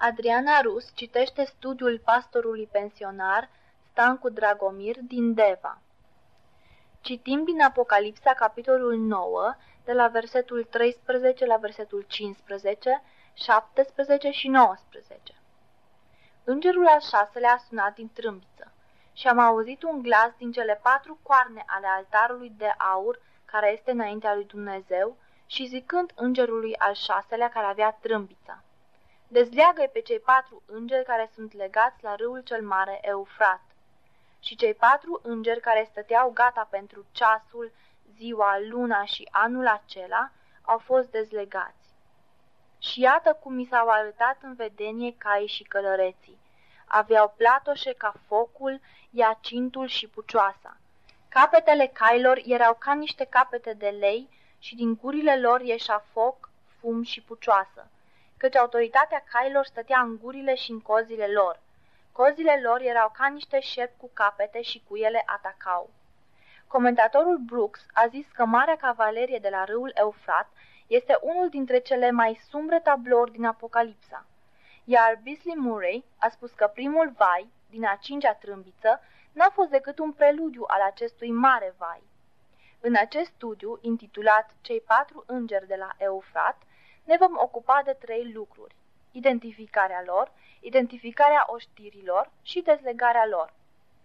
Adriana Rus citește studiul pastorului pensionar Stancu Dragomir din Deva. Citim din Apocalipsa, capitolul 9, de la versetul 13 la versetul 15, 17 și 19. Îngerul al șaselea a sunat din trâmbiță și am auzit un glas din cele 4 coarne ale altarului de aur care este înaintea lui Dumnezeu și zicând îngerului al șaselea care avea trâmbița: dezleagă-i pe cei 4 îngeri care sunt legați la râul cel mare Eufrat. Și cei 4 îngeri care stăteau gata pentru ceasul, ziua, luna și anul acela au fost dezlegați. Și iată cum mi s-au arătat în vedenie caii și călăreții. Aveau platoșe ca focul, iacintul și pucioasa. Capetele cailor erau ca niște capete de lei și din gurile lor ieșea foc, fum și pucioasă, căci autoritatea cailor stătea în gurile și în cozile lor. Cozile lor erau ca niște șerpi cu capete și cu ele atacau. Comentatorul Brooks a zis că Marea Cavalerie de la râul Eufrat este unul dintre cele mai sumbre tablouri din Apocalipsa, iar Beasley Murray a spus că primul vai, din a 5-a trâmbiță, n-a fost decât un preludiu al acestui mare vai. În acest studiu, intitulat Cei 4 îngeri de la Eufrat, ne vom ocupa de 3 lucruri: identificarea lor, identificarea oștirilor și dezlegarea lor.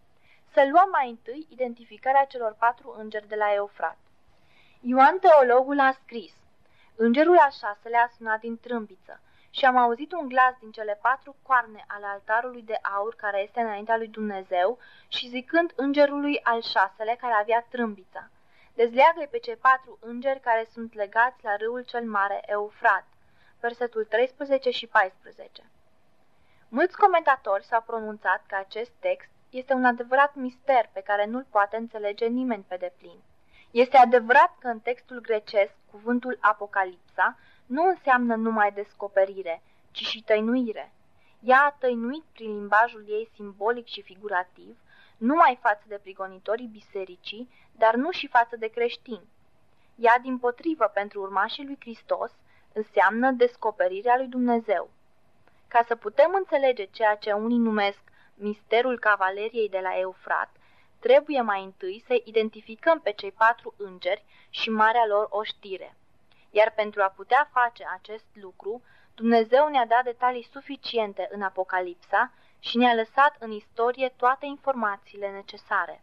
Să luăm mai întâi identificarea celor 4 îngeri de la Eufrat. Ioan Teologul a scris: îngerul al șaselea a sunat din trâmbiță și am auzit un glas din cele 4 coarne ale altarului de aur care este înaintea lui Dumnezeu și zicând îngerului al șaselea care avea trâmbița: dezleagă-i pe cei 4 îngeri care sunt legați la râul cel mare Eufrat. Versetul 13 și 14. Mulți comentatori s-au pronunțat că acest text este un adevărat mister pe care nu-l poate înțelege nimeni pe deplin. Este adevărat că în textul grecesc cuvântul Apocalipsa nu înseamnă numai descoperire, ci și tăinuire. Ea a tăinuit prin limbajul ei simbolic și figurativ, numai față de prigonitorii bisericii, dar nu și față de creștini. Ea, dimpotrivă, pentru urmașii lui Hristos, înseamnă descoperirea lui Dumnezeu. Ca să putem înțelege ceea ce unii numesc misterul cavaleriei de la Eufrat, trebuie mai întâi să identificăm pe cei 4 îngeri și marea lor oștire. Iar pentru a putea face acest lucru, Dumnezeu ne-a dat detalii suficiente în Apocalipsa și ne-a lăsat în istorie toate informațiile necesare.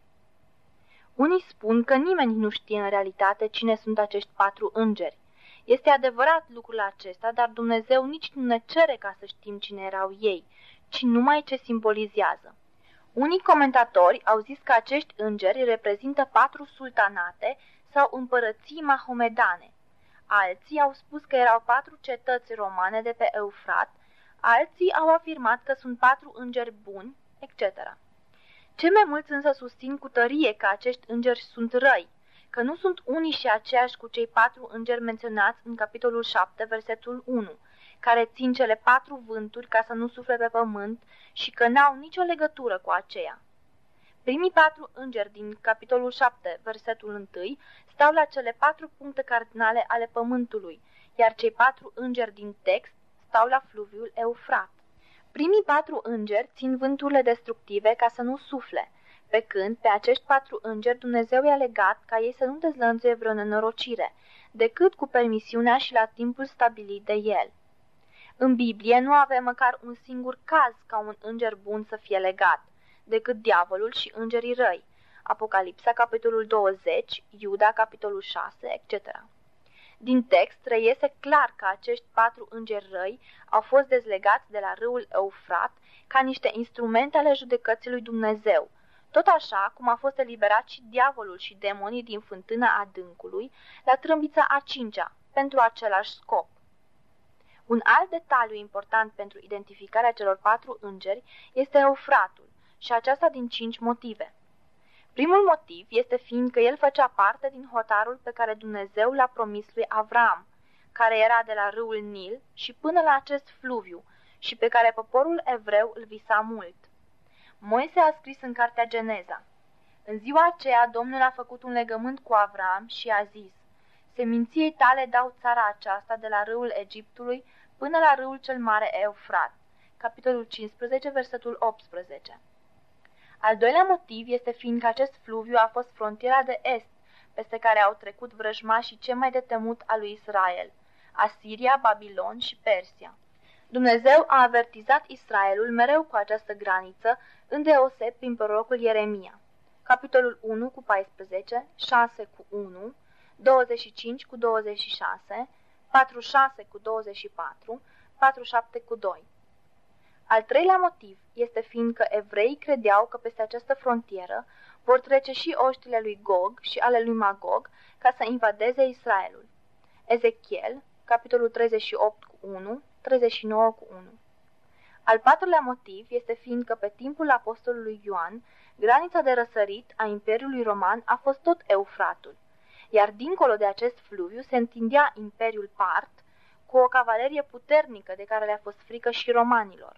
Unii spun că nimeni nu știe în realitate cine sunt acești 4 îngeri. Este adevărat lucrul acesta, dar Dumnezeu nici nu ne cere ca să știm cine erau ei, ci numai ce simbolizează. Unii comentatori au zis că acești îngeri reprezintă 4 sultanate sau împărății mahomedane. Alții au spus că erau 4 cetăți romane de pe Eufrat, alții au afirmat că sunt 4 îngeri buni, etc. Cei mai mulți însă susțin cu tărie că acești îngeri sunt răi, că nu sunt unii și aceiași cu cei 4 îngeri menționați în capitolul 7, versetul 1, care țin cele 4 vânturi ca să nu sufle pe pământ și că n-au nicio legătură cu aceea. Primii 4 îngeri din capitolul 7, versetul 1, stau la cele 4 puncte cardinale ale pământului, iar cei 4 îngeri din text stau la fluviul Eufrat. Primii 4 îngeri țin vânturile destructive ca să nu sufle, pe când pe acești 4 îngeri Dumnezeu i-a legat ca ei să nu dezlănțuie vreo nenorocire, decât cu permisiunea și la timpul stabilit de el. În Biblie nu avem măcar un singur caz ca un înger bun să fie legat, decât diavolul și îngerii răi, Apocalipsa, capitolul 20, Iuda, capitolul 6, etc. Din text reiese clar că acești 4 îngeri răi au fost dezlegați de la râul Eufrat ca niște instrumente ale judecății lui Dumnezeu, tot așa cum a fost eliberat și diavolul și demonii din fântâna adâncului la trâmbița a 5-a, pentru același scop. Un alt detaliu important pentru identificarea celor 4 îngeri este Eufratul, și aceasta din 5 motive. Primul motiv este fiindcă el făcea parte din hotarul pe care Dumnezeu l-a promis lui Avram, care era de la râul Nil și până la acest fluviu și pe care poporul evreu îl visa mult. Moise a scris în cartea Geneza: în ziua aceea Domnul a făcut un legământ cu Avram și a zis: seminției tale dau țara aceasta de la râul Egiptului până la râul cel mare Eufrat, capitolul 15, versetul 18. Al doilea motiv este fiindcă acest fluviu a fost frontiera de est, peste care au trecut vrăjmașii cei mai de temut al lui Israel, Asiria, Babilon și Persia. Dumnezeu a avertizat Israelul mereu cu această graniță, îndeoseb prin prorocul Ieremia. Capitolul 1 cu 14, 6 cu 1, 25 cu 26, 46 cu 24, 47 cu 2. Al treilea motiv este fiindcă evreii credeau că peste această frontieră vor trece și oștile lui Gog și ale lui Magog ca să invadeze Israelul. Ezechiel, capitolul 38 cu 1, 39 cu 1. Al patrulea motiv este fiindcă pe timpul apostolului Ioan, granița de răsărit a Imperiului Roman a fost tot Eufratul, iar dincolo de acest fluviu se întindea Imperiul Part cu o cavalerie puternică de care le-a fost frică și romanilor.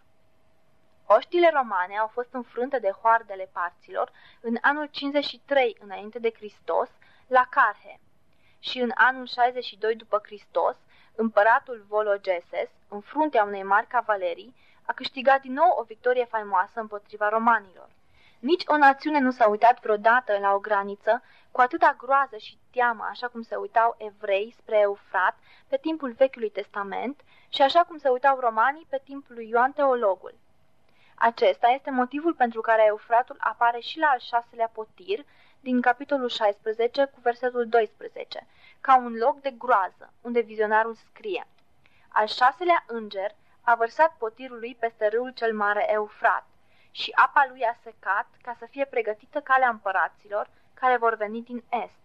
Oștile romane au fost înfrânte de hoardele parților în anul 53 înainte de Hristos la Carhe și în anul 62 după Hristos, împăratul Vologeses, în fruntea unei mari cavalerii, a câștigat din nou o victorie faimoasă împotriva romanilor. Nici o națiune nu s-a uitat vreodată la o graniță cu atâta groază și teamă, așa cum se uitau evrei spre Eufrat pe timpul Vechiului Testament și așa cum se uitau romanii pe timpul lui Ioan Teologul. Acesta este motivul pentru care Eufratul apare și la al 6-lea potir din capitolul 16 cu versetul 12, ca un loc de groază, unde vizionarul scrie: al 6-lea înger a vărsat potirul lui peste râul cel mare Eufrat și apa lui a secat ca să fie pregătită calea împăraților care vor veni din est.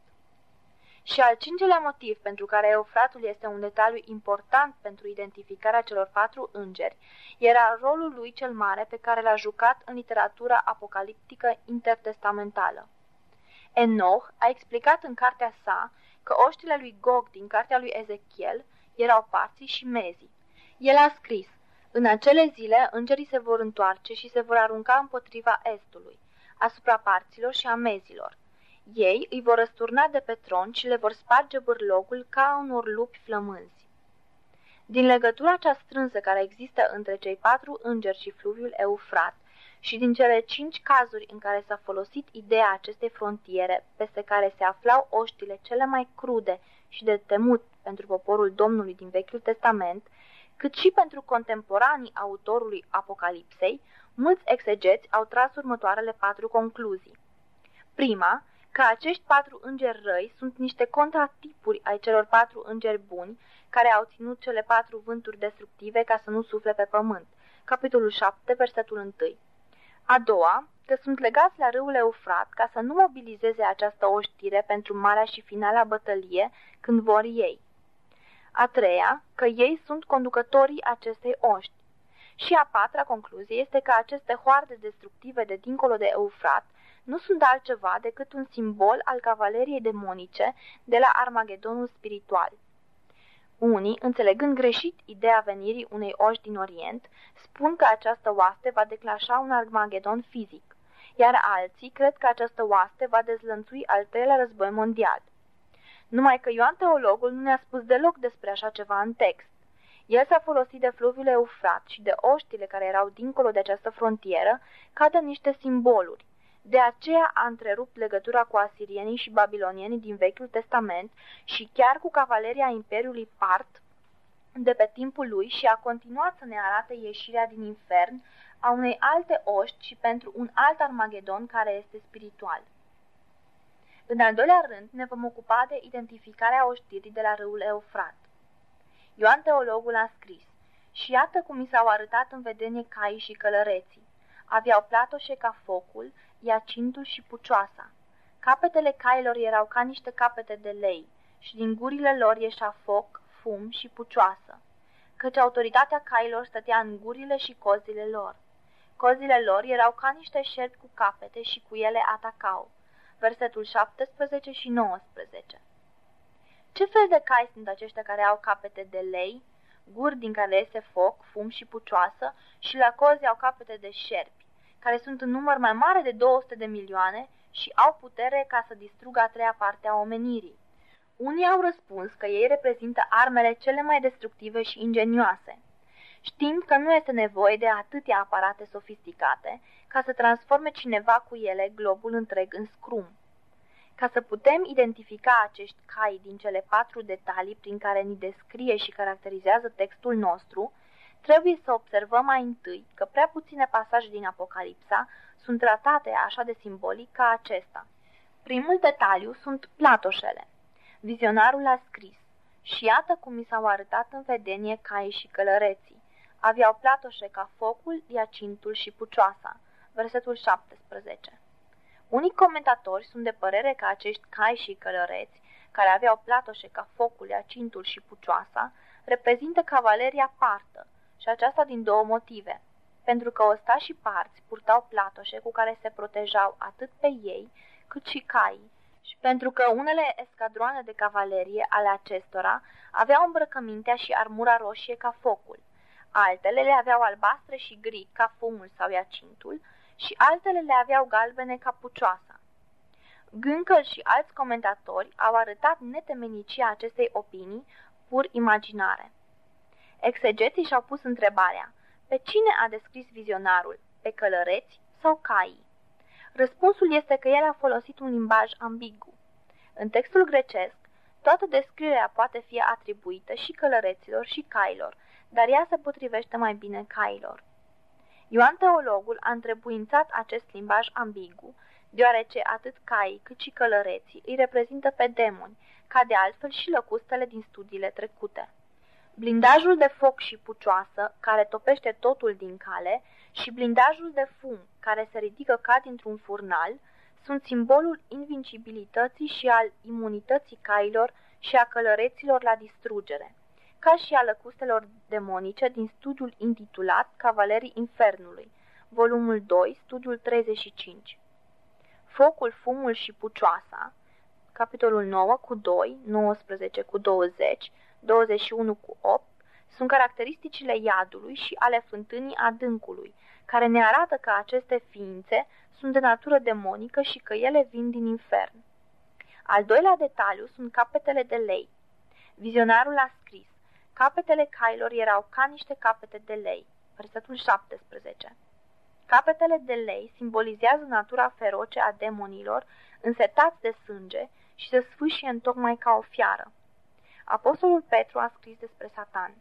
Și al 5-lea motiv pentru care Eufratul este un detaliu important pentru identificarea celor 4 îngeri era rolul lui cel mare pe care l-a jucat în literatura apocaliptică intertestamentală. Enoch a explicat în cartea sa că oștile lui Gog din cartea lui Ezechiel erau parții și mezii. El a scris: în acele zile îngerii se vor întoarce și se vor arunca împotriva estului, asupra parților și a mezilor. Ei îi vor răsturna de pe tron și le vor sparge bârlogul ca unor lupi flămânzi. Din legătura cea strânsă care există între cei 4 îngeri și fluviul Eufrat și din cele 5 cazuri în care s-a folosit ideea acestei frontiere, peste care se aflau oștile cele mai crude și de temut pentru poporul Domnului din Vechiul Testament, cât și pentru contemporanii autorului Apocalipsei, mulți exegeți au tras următoarele 4 concluzii. Prima, că acești 4 îngeri răi sunt niște contratipuri ai celor 4 îngeri buni care au ținut cele 4 vânturi destructive ca să nu sufle pe pământ. Capitolul 7, versetul 1. A doua, că sunt legați la râul Eufrat ca să nu mobilizeze această oștire pentru marea și finala bătălie când vor ei. A treia, că ei sunt conducătorii acestei oști. Și a patra concluzie este că aceste hoarde destructive de dincolo de Eufrat nu sunt altceva decât un simbol al cavaleriei demonice de la Armagedonul spiritual. Unii, înțelegând greșit ideea venirii unei oști din Orient, spun că această oaste va declanșa un Armagedon fizic, iar alții cred că această oaste va dezlănțui al 3-lea război mondial. Numai că Ioan Teologul nu ne-a spus deloc despre așa ceva în text. El s-a folosit de fluviul Eufrat și de oștile care erau dincolo de această frontieră ca de niște simboluri. De aceea a întrerupt legătura cu asirienii și babilonienii din Vechiul Testament și chiar cu cavaleria Imperiului Part de pe timpul lui și a continuat să ne arate ieșirea din infern a unei alte oști și pentru un alt Armagedon care este spiritual. În al doilea rând, ne vom ocupa de identificarea oștirii de la râul Eufrat. Ioan Teologul a scris: și iată cum mi s-au arătat în vedenie caii și călăreții. Aveau platoșe ca focul, iacintul și pucioasa. Capetele cailor erau ca niște capete de lei și din gurile lor ieșea foc, fum și pucioasă, căci autoritatea cailor stătea în gurile și cozile lor. Cozile lor erau ca niște șerpi cu capete și cu ele atacau. Versetul 17 și 19. Ce fel de cai sunt aceștia care au capete de lei, guri din care iese foc, fum și pucioasă și la cozi au capete de șerpi, care sunt în număr mai mare de 200 de milioane și au putere ca să distrugă a 3-a parte a omenirii? Unii au răspuns că ei reprezintă armele cele mai destructive și ingenioase. Știm că nu este nevoie de atâtea aparate sofisticate ca să transforme cineva cu ele globul întreg în scrum. Ca să putem identifica acești cai din cele 4 detalii prin care ni descrie și caracterizează textul nostru, trebuie să observăm mai întâi că prea puține pasaje din Apocalipsa sunt tratate așa de simbolic ca acesta. Primul detaliu sunt platoșele. Vizionarul a scris: și iată cum mi s-au arătat în vedenie caii și călăreții. Aveau platoșe ca focul, iacintul și pucioasa. Versetul 17. Unii comentatori sunt de părere că acești cai și călăreți, care aveau platoșe ca focul, iacintul și pucioasa, reprezintă cavaleria partă, și aceasta din 2 motive. Pentru că ostașii parți purtau platoșe cu care se protejau atât pe ei, cât și caii, și pentru că unele escadroane de cavalerie ale acestora aveau îmbrăcămintea și armura roșie ca focul, altele le aveau albastre și gri ca fumul sau iacintul, și altele le aveau galbene ca pucioasa. Gâncăl și alți comentatori au arătat netemenicia acestei opinii pur imaginare. Exegeții și-au pus întrebarea: pe cine a descris vizionarul, pe călăreți sau caii? Răspunsul este că el a folosit un limbaj ambigu. În textul grecesc, toată descrierea poate fi atribuită și călăreților și cailor, dar ea se potrivește mai bine cailor. Ioan Teologul a întrebuințat acest limbaj ambigu, deoarece atât caii cât și călăreții îi reprezintă pe demoni, ca de altfel și lăcustele din studiile trecute. Blindajul de foc și pucioasă, care topește totul din cale, și blindajul de fum, care se ridică ca dintr-un furnal, sunt simbolul invincibilității și al imunității cailor și a călăreților la distrugere, ca și a lăcustelor demonice din studiul intitulat Cavalerii Infernului, volumul 2, studiul 35. Focul, fumul și pucioasa, capitolul 9 cu 2, 19 cu 20, 21 cu 8, sunt caracteristicile iadului și ale fântânii adâncului, care ne arată că aceste ființe sunt de natură demonică și că ele vin din infern. Al doilea detaliu sunt capetele de lei. Vizionarul a scris: capetele cailor erau ca niște capete de lei. Versetul 17. Capetele de lei simbolizează natura feroce a demonilor, însetați de sânge și se sfâșie întocmai ca o fiară. Apostolul Petru a scris despre Satan: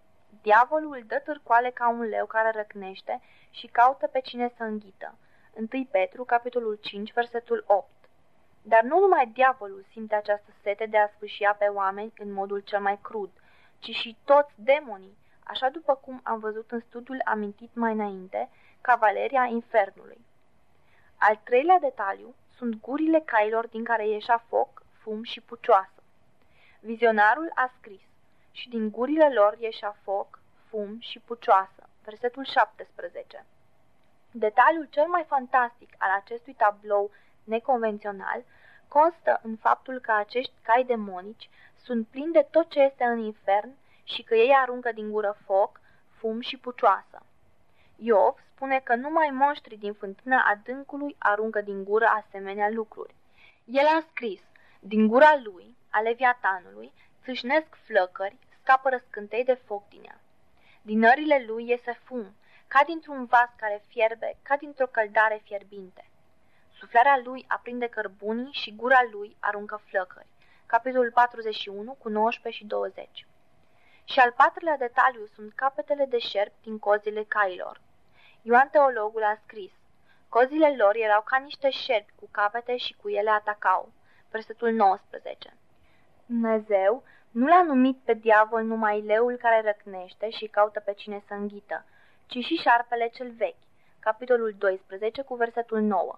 diavolul dă târcoale ca un leu care răcnește și caută pe cine să înghită. 1 Petru, capitolul 5, versetul 8. Dar nu numai diavolul simte această sete de a sfâșia pe oameni în modul cel mai crud, ci și toți demonii, așa după cum am văzut în studiul amintit mai înainte, Cavaleria Infernului. Al treilea detaliu sunt gurile cailor din care ieșea foc, fum și pucioasă. Vizionarul a scris: și din gurile lor ieșea foc, fum și pucioasă. Versetul 17. Detaliul cel mai fantastic al acestui tablou neconvențional constă în faptul că acești cai demonici sunt plini de tot ce este în infern și că ei aruncă din gură foc, fum și pucioasă. Iov spune că numai monștrii din fântâna adâncului aruncă din gură asemenea lucruri. El a scris: din gura lui, a Leviatanului, țâșnesc flăcări, scapă răscântei de foc din ea. Din nările lui iese fum, ca dintr-un vas care fierbe, ca dintr-o căldare fierbinte. Suflarea lui aprinde cărbunii și gura lui aruncă flăcări. Capitolul 41 cu 19 și 20. Și al patrulea detaliu sunt capetele de șerpi din cozile cailor. Ioan Teologul a scris: cozile lor erau ca niște șerpi cu capete și cu ele atacau. Versetul 19. Dumnezeu nu l-a numit pe diavol numai leul care răcnește și caută pe cine să înghită, ci și șarpele cel vechi. Capitolul 12 cu versetul 9.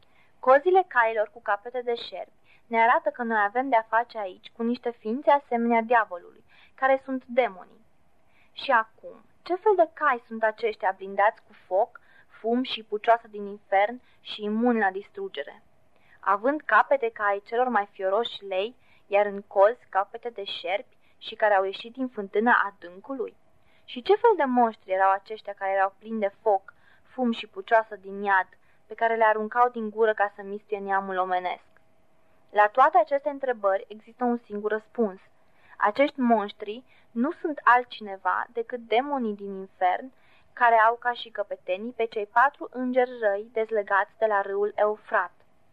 Cozile cailor cu capete de șerpi ne arată că noi avem de-a face aici cu niște ființe asemenea diavolului, care sunt demonii. Și acum, ce fel de cai sunt aceștia blindați cu foc, fum și pucioasă din infern și imuni la distrugere? Având capete ca ai celor mai fioroși lei, iar în cozi capete de șerpi și care au ieșit din fântâna adâncului? Și ce fel de monștri erau aceștia care erau plini de foc, fum și pucioasă din iad, pe care le aruncau din gură ca să mistuie neamul omenesc? La toate aceste întrebări există un singur răspuns. Acești monștri nu sunt altcineva decât demonii din infern, care au ca și căpetenii pe cei 4 îngeri răi dezlegați de la râul Eufrat.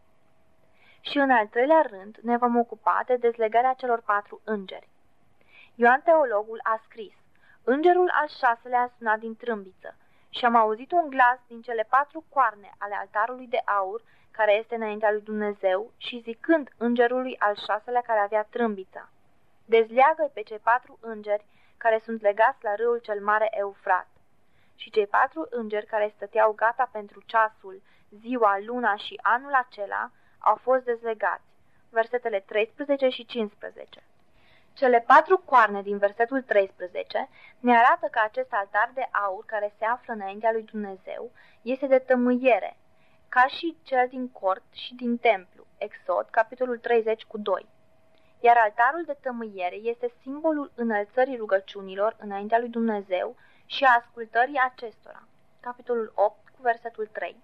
Și în al treilea rând ne vom ocupa de dezlegarea celor 4 îngeri. Ioan Teologul a scris: Îngerul al 6-lea a sunat din trâmbiță și am auzit un glas din cele 4 coarne ale altarului de aur care este înaintea lui Dumnezeu și zicând îngerului al 6-lea care avea trâmbița: Dezleagă-i pe cei 4 îngeri care sunt legați la râul cel mare Eufrat. Și cei 4 îngeri care stăteau gata pentru ceasul, ziua, luna și anul acela au fost dezlegați. Versetele 13 și 15. Cele 4 coarne din versetul 13 ne arată că acest altar de aur care se află înaintea lui Dumnezeu este de tămâiere, ca și cel din cort și din templu. Exod, capitolul 30:2. Iar altarul de tămâiere este simbolul înălțării rugăciunilor înaintea lui Dumnezeu și a ascultării acestora. Capitolul 8, cu versetul 3.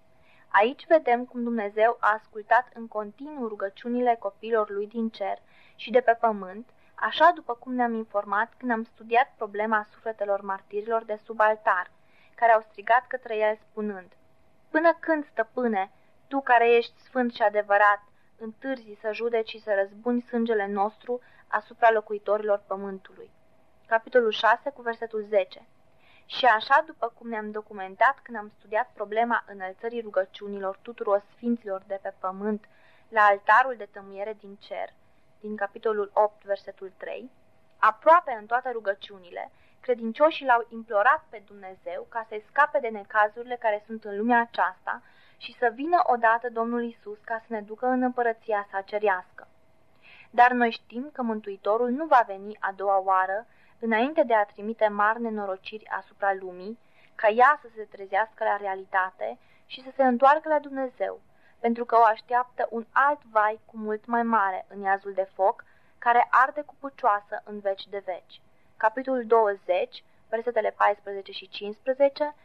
Aici vedem cum Dumnezeu a ascultat în continuu rugăciunile copiilor lui din cer și de pe pământ, așa după cum ne-am informat când am studiat problema sufletelor martirilor de sub altar, care au strigat către el spunând: Până când, stăpâne, tu care ești sfânt și adevărat, întârzi să judeci și să răzbuni sângele nostru asupra locuitorilor pământului. Capitolul 6, cu versetul 10. Și așa după cum ne-am documentat când am studiat problema înălțării rugăciunilor tuturor sfinților de pe pământ la altarul de tămâiere din cer, din capitolul 8, versetul 3, aproape în toate rugăciunile, credincioșii l-au implorat pe Dumnezeu ca să scape de necazurile care sunt în lumea aceasta și să vină odată Domnul Iisus ca să ne ducă în împărăția sa cerească. Dar noi știm că Mântuitorul nu va veni a doua oară, înainte de a trimite mari nenorociri asupra lumii, ca ea să se trezească la realitate și să se întoarcă la Dumnezeu, pentru că o așteaptă un alt vai cu mult mai mare în iazul de foc, care arde cu pucioasă în veci de veci. Capitolul 20, versetele 14 și 15,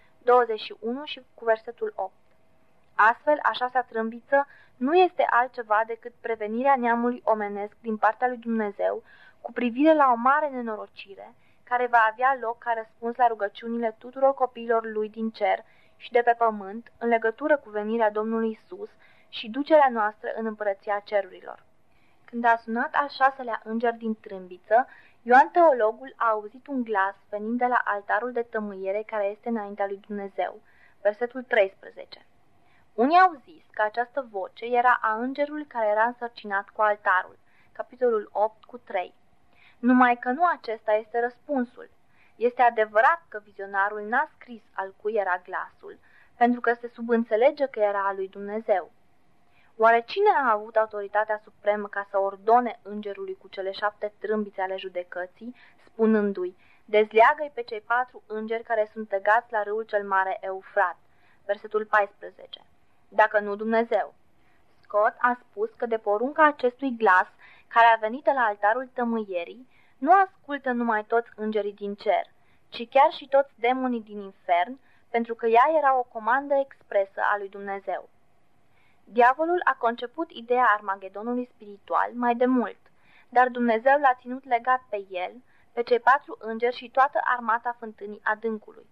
21 și cu versetul 8. Astfel, a 6-a trâmbiță nu este altceva decât prevenirea neamului omenesc din partea lui Dumnezeu cu privire la o mare nenorocire care va avea loc ca răspuns la rugăciunile tuturor copiilor lui din cer și de pe pământ în legătură cu venirea Domnului Isus și ducerea noastră în împărăția cerurilor. Când a sunat al 6-lea înger din trâmbiță, Ioan Teologul a auzit un glas venind de la altarul de tămâiere care este înaintea lui Dumnezeu. Versetul 13. Unii au zis că această voce era a îngerului care era însărcinat cu altarul. Capitolul 8, cu 3. Numai că nu acesta este răspunsul. Este adevărat că vizionarul n-a scris al cui era glasul, pentru că se subînțelege că era al lui Dumnezeu. Oare cine a avut autoritatea supremă ca să ordone îngerului cu cele 7 trâmbițe ale judecății, spunându-i: Dezleagă-i pe cei 4 îngeri care sunt legați la râul cel mare Eufrat? Versetul 14. Dacă nu Dumnezeu. Scott a spus că de porunca acestui glas, care a venit de la altarul tămâierii, nu ascultă numai toți îngerii din cer, ci chiar și toți demonii din infern, pentru că ea era o comandă expresă a lui Dumnezeu. Diavolul a conceput ideea Armagedonului spiritual mai de mult, dar Dumnezeu l-a ținut legat pe el, pe cei 4 îngeri și toată armata fântânii adâncului.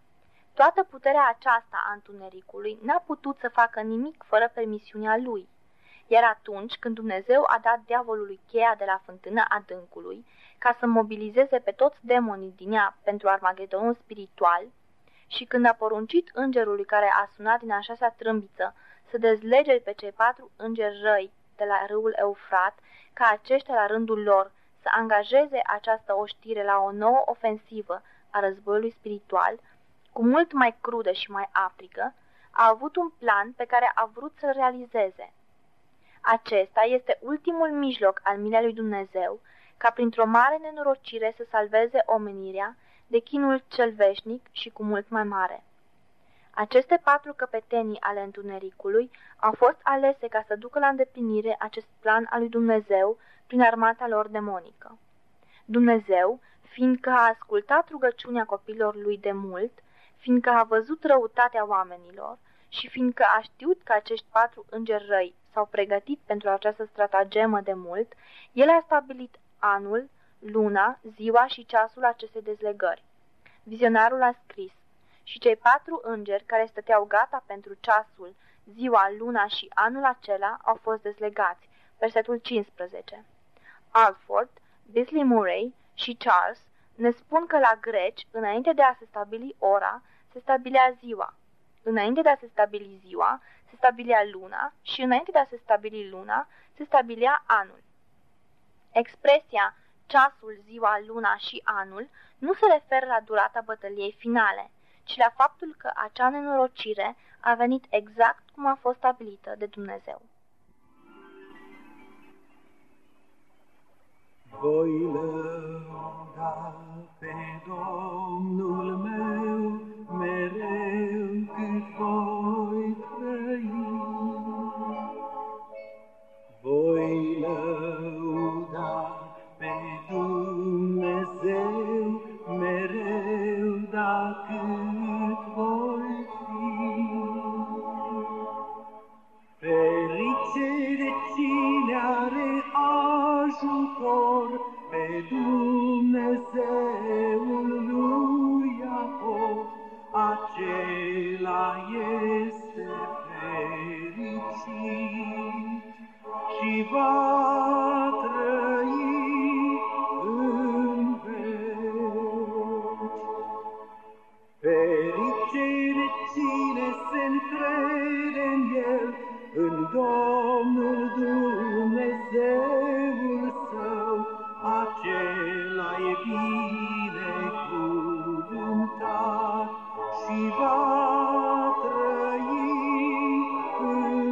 Toată puterea aceasta a întunericului n-a putut să facă nimic fără permisiunea lui. Iar atunci când Dumnezeu a dat diavolului cheia de la fântâna adâncului, ca să mobilizeze pe toți demonii din ea pentru Armagedonul spiritual, și când a poruncit îngerului care a sunat din a 6-a trâmbiță să dezlege pe cei 4 îngeri răi de la râul Eufrat, ca aceștia la rândul lor să angajeze această oștire la o nouă ofensivă a războiului spiritual, cu mult mai crudă și mai africă, a avut un plan pe care a vrut să-l realizeze. Acesta este ultimul mijloc al milei lui Dumnezeu, ca printr-o mare nenorocire să salveze omenirea de chinul cel veșnic și cu mult mai mare. Aceste 4 căpetenii ale întunericului au fost alese ca să ducă la îndeplinire acest plan al lui Dumnezeu prin armata lor demonică. Dumnezeu, fiindcă a ascultat rugăciunea copiilor lui de mult, fiindcă a văzut răutatea oamenilor și fiindcă a știut că acești 4 îngeri răi s-au pregătit pentru această stratagemă de mult, el a stabilit anul, luna, ziua și ceasul acestei dezlegări. Vizionarul a scris: și cei 4 îngeri care stăteau gata pentru ceasul, ziua, luna și anul acela au fost dezlegați. Versetul 15. Alford, Beasley Murray și Charles ne spun că la greci, înainte de a se stabili ora, se stabilea ziua. Înainte de a se stabili ziua, se stabilia luna și înainte de a se stabili luna, se stabilia anul. Expresia ceasul, ziua, luna și anul nu se referă la durata bătăliei finale, ci la faptul că acea nenorocire a venit exact cum a fost stabilită de Dumnezeu. Voi lăuda pe Domnul meu mereu cât voi trăi. Voi lăuda pe Dumnezeu mereu cât voi fi. Ferice de cine are ajutor pe Dumnezeul lui Iacov, acela este fericit și va trăi în veci. Ferice de cine se încrede în El, în Domnul Dumnezeul său, acela-i binecuvântat și va trăi în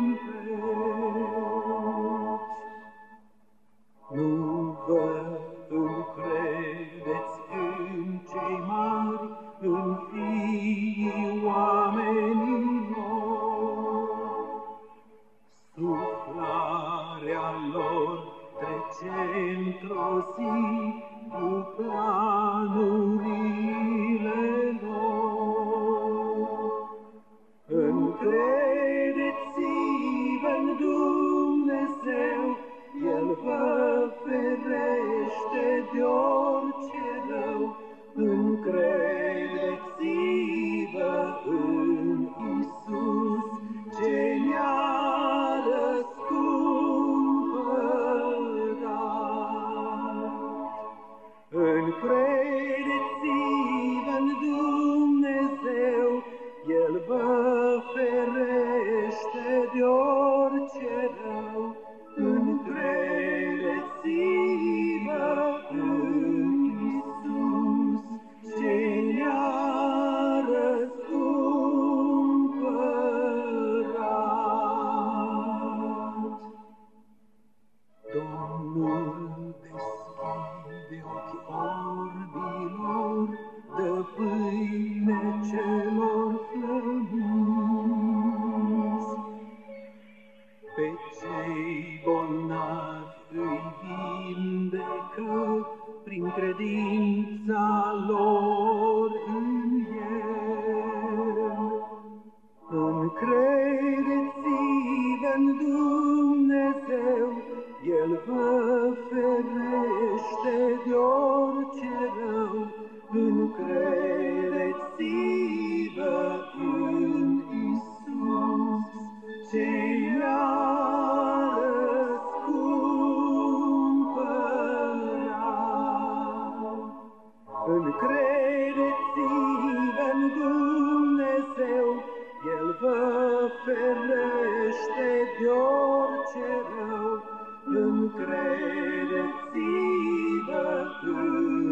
veci. Nu vă încredeți în cei mari, în fiii oamenilor. Suflarea lor trece într-o zi cu planurile lor. Încredeți-vă în Dumnezeu, El vă ferește de orice rău. Încredeți-vă în Iisus, ce ne-a răscumpărat. Încredeți-vă în Dumnezeu, El vă ferește de orice rău. Încredeți-vă în Iisus, ce ne-a răscumpărat. Domnul deschide ochii orbilor, dă pâine celor flămânzi. Pe cei bolnavi îi vindecă prin credința lor în El. Încredeți-vă în Dumnezeu, El vă ferește de orice rău. Încredeți-vă în Iisus, ce ne-a răscumpărat. Încredeți-vă în Dumnezeu, El vă ferește de orice rău. Încredeți-vă în